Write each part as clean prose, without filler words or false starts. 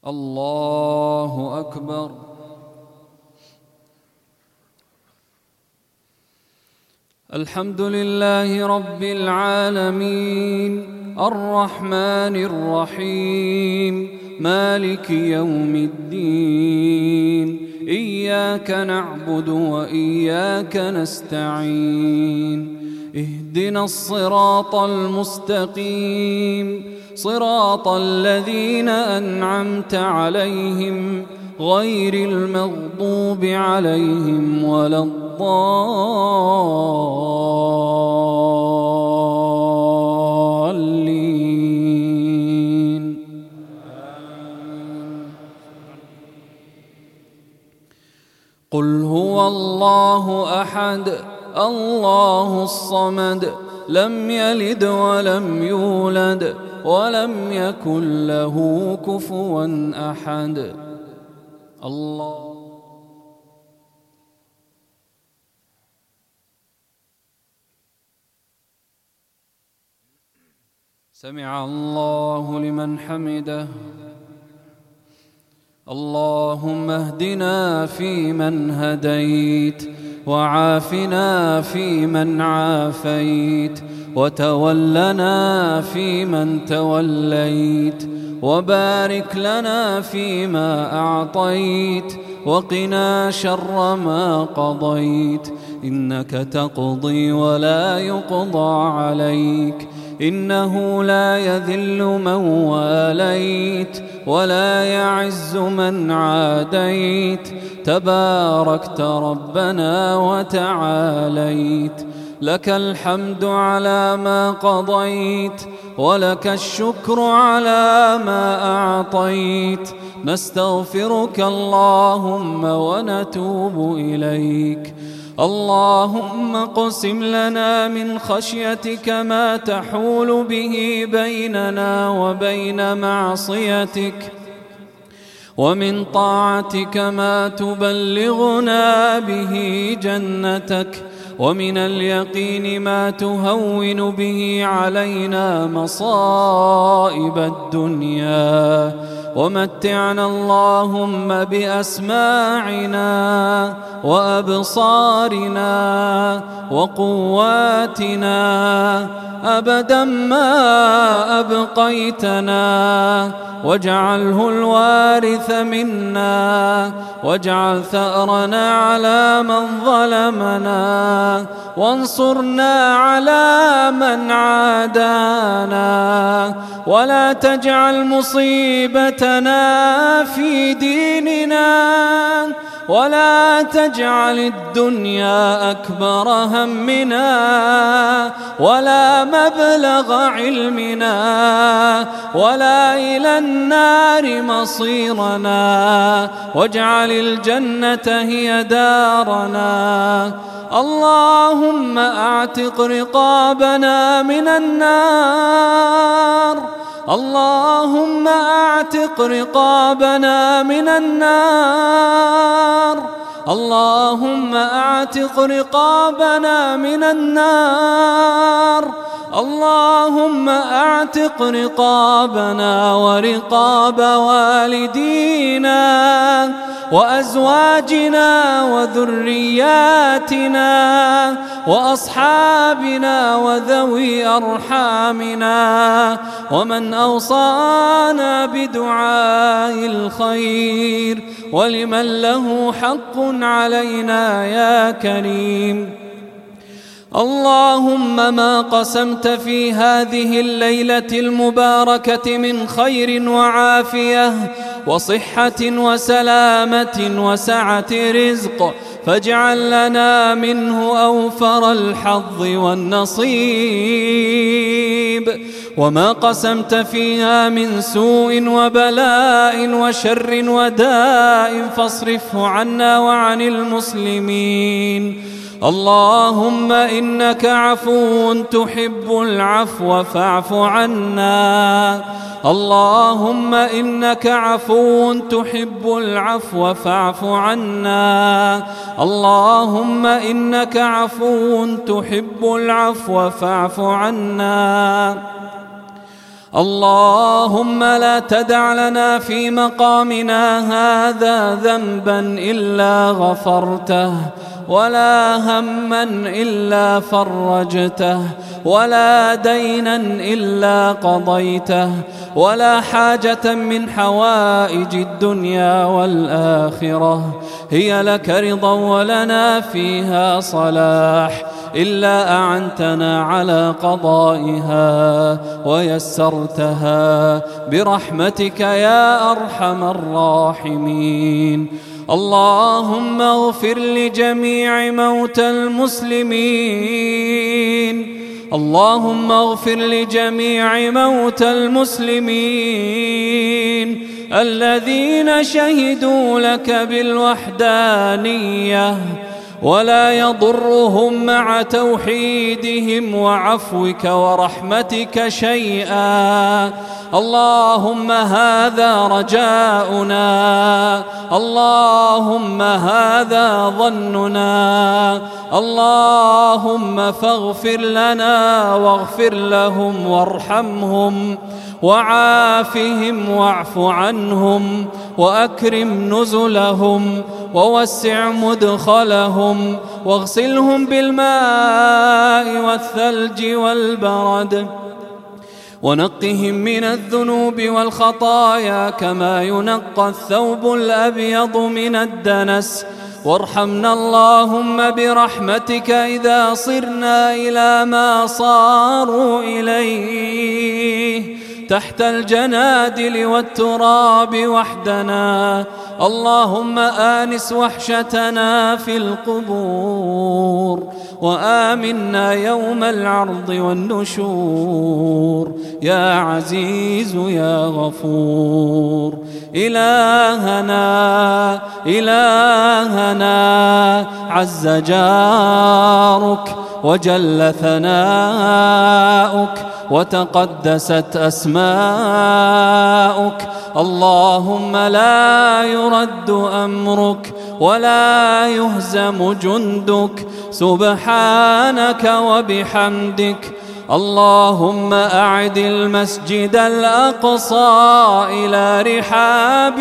الله أكبر. الحمد لله رب العالمين الرحمن الرحيم مالك يوم الدين إياك نعبد وإياك نستعين اهدنا الصراط المستقيم صراط الذين أنعمت عليهم غير المغضوب عليهم ولا الضالين. قل هو الله أحد الله الصمد لم يلد ولم يولد ولم يكن له كفوا أحد. الله سمع الله لمن حمده. اللهم اهدنا فيمن هديت وعافنا فيمن عافيت وتولنا فيمن توليت وبارك لنا فيما أعطيت وقنا شر ما قضيت إنك تقضي ولا يقضى عليك إنه لا يذل من واليت ولا يعز من عاديت تباركت ربنا وتعاليت لك الحمد على ما قضيت ولك الشكر على ما أعطيت نستغفرك اللهم ونتوب إليك. اللهم اقسم لنا من خشيتك ما تحول به بيننا وبين معصيتك ومن طاعتك ما تبلغنا به جنتك ومن اليقين ما تهون به علينا مصائب الدنيا ومتعنا اللهم بأسماعنا وأبصارنا وقواتنا أبدا ما أبقيتنا واجعله الوارث منا واجعل ثأرنا على من ظلمنا وانصرنا على من عادانا ولا تجعل مصيبتنا في ديننا ولا تجعل الدنيا أكبر همنا ولا مبلغ علمنا ولا إلى النار مصيرنا واجعل الجنة هي دارنا. اللهم أعتق رقابنا من النار اللهم أعتق رقابنا من النار اللهم أعتق رقابنا من النار اللهم أعتق رقابنا ورقاب والدينا وأزواجنا وذرياتنا وأصحابنا وذوي أرحامنا ومن أوصانا بدعاء الخير ولمن له حق علينا يا كريم. اللهم ما قسمت في هذه الليلة المباركة من خير وعافية وصحة وسلامة وسعة رزق فاجعل لنا منه أوفر الحظ والنصيب وما قسمت فيها من سوء وبلاء وشر وداء فاصرفه عنا وعن المسلمين. اللهم إنك عفو تحب العفو فاعف عنا اللهم إنك عفو تحب العفو فاعف عنا اللهم إنك عفو تحب العفو فاعف عنا اللهم لا تدع لنا في مقامنا هذا ذنبا إلا غفرته، ولا هما إلا فرجته، ولا دينا إلا قضيته، ولا حاجة من حوائج الدنيا والآخرة هي لك رضا ولنا فيها صلاح إلا أعنتنا على قضائها ويسرتها برحمتك يا أرحم الراحمين. اللهم اغفر لجميع موتى المسلمين، اللهم اغفر لجميع موتى المسلمين الذين شهدوا لك بالوحدانية ولا يضرهم مع توحيدهم وعفوك ورحمتك شيئا. اللهم هذا رجاؤنا، اللهم هذا ظننا، اللهم فاغفر لنا واغفر لهم وارحمهم وعافهم واعف عنهم وأكرم نزلهم ووسع مدخلهم واغسلهم بالماء والثلج والبرد ونقهم من الذنوب والخطايا كما ينقى الثوب الأبيض من الدنس. وارحمنا اللهم برحمتك إذا صرنا إلى ما صاروا إليه تحت الجنادل والتراب وحدنا. اللهم آنس وحشتنا في القبور وآمنا يوم العرض والنشور يا عزيز يا غفور. إلهنا عز جارك وجل ثناؤك وتقدست أسماؤك. اللهم لا يرد أمرك ولا يهزم جندك سبحانك وبحمدك. اللهم أعد المسجد الأقصى إلى رحاب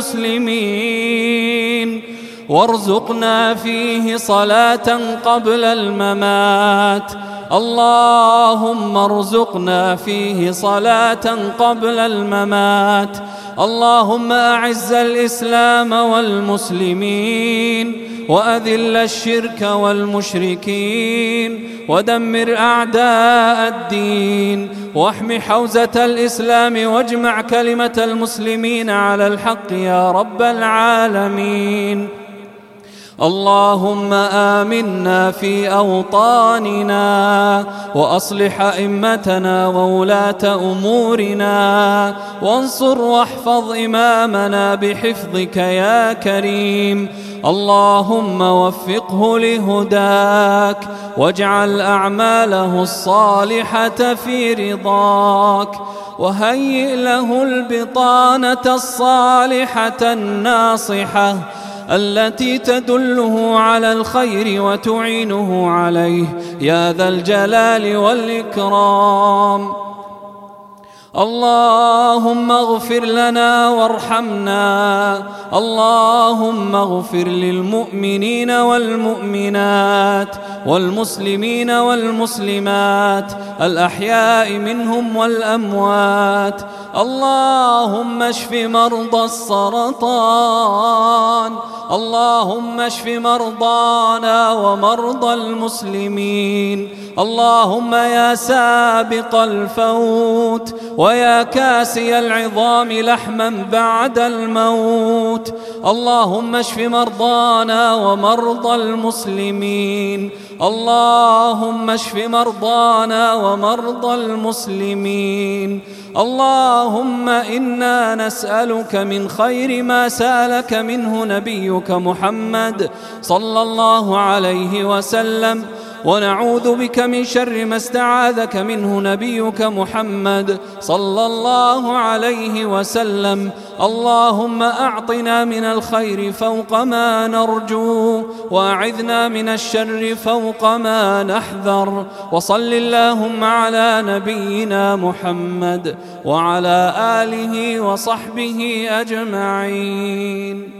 المسلمين وارزقنا فيه صلاة قبل الممات. اللهم ارزقنا فيه صلاة قبل الممات. اللهم أعز الإسلام والمسلمين وأذل الشرك والمشركين ودمر أعداء الدين واحم حوزة الإسلام واجمع كلمة المسلمين على الحق يا رب العالمين. اللهم آمنا في أوطاننا وأصلح أئمتنا وولاة أمورنا وانصر واحفظ إمامنا بحفظك يا كريم. اللهم وفقه لهداك واجعل أعماله الصالحة في رضاك وهيئ له البطانة الصالحة الناصحة التي تدله على الخير وتعينه عليه يا ذا الجلال والإكرام. اللهم اغفر لنا وارحمنا. اللهم اغفر للمؤمنين والمؤمنات والمسلمين والمسلمات الأحياء منهم والأموات. اللهم اشف مرضى السرطان. اللهم اشف مرضانا ومرضى المسلمين. اللهم يا سابق الفوت ويا كاسي العظام لحما بعد الموت. اللهم اشف مرضانا ومرضى المسلمين. اللهم اشف مرضانا ومرضى المسلمين. اللهم إنا نسألك من خير ما سألك منه نبيك محمد صلى الله عليه وسلم ونعوذ بك من شر ما استعاذك منه نبيك محمد صلى الله عليه وسلم. اللهم أعطنا من الخير فوق ما نرجو، وأعذنا من الشر فوق ما نحذر. وصل اللهم على نبينا محمد وعلى آله وصحبه أجمعين.